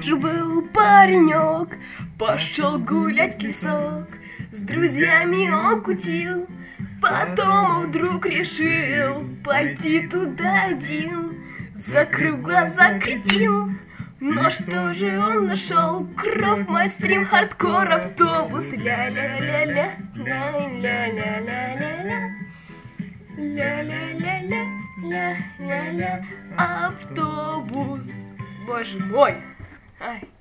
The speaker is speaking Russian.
Жил-был паренек, пошел гулять в лесок. С друзьями он кутил, потом он вдруг решил пойти туда один. Закрыв глаза, кретин. Но что же он нашел? Кровь, майстрим, хардкор, автобус. Ля-ля-ля-ля, ля-ля-ля-ля-ля-ля, ля-ля-ля-ля, ля-ля-ля, автобус. Боже мой! Ай.